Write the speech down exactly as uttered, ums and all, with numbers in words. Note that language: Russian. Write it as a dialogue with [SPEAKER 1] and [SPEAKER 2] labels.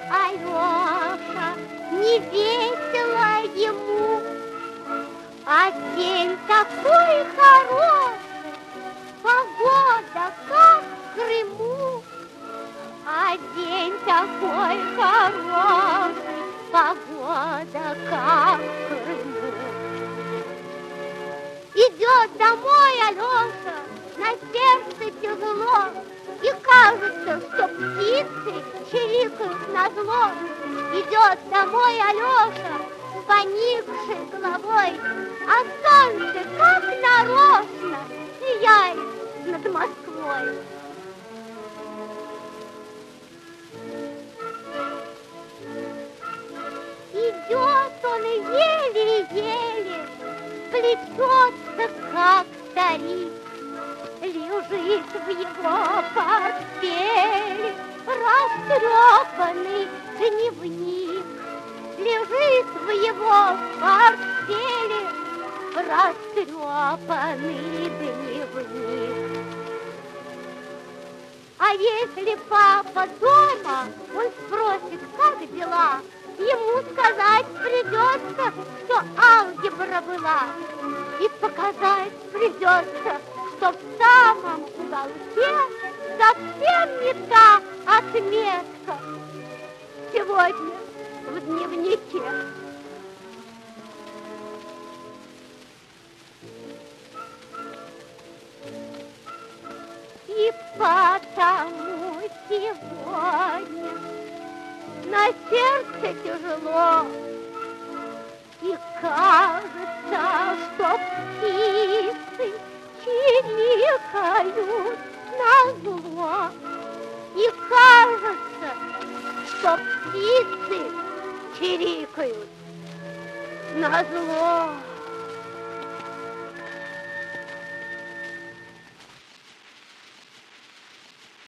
[SPEAKER 1] Алёша, не весело ему, а день такой хороший, погода как в Крыму. А день такой хороший, погода как в Крыму. Идет домой Алёша, на сердце тяжело, и кажется, что птицы чирикают назло. Идет домой Алёша с поникшей головой, а солнце как нарочно сияет над Москвой. Идет он еле-еле, плетется, как старик. Лежит в его портфеле растрепанный дневник. Лежит в его портфеле растрепанный дневник. А если папа дома, он спросит, как дела, ему сказать придется, что алгебра была, и показать придется, что в самом уголке совсем не та отметка сегодня в дневнике. И потому сегодня на сердце тяжело, и кажется, что птицы чирикают назло. И кажется, что птицы чирикают назло.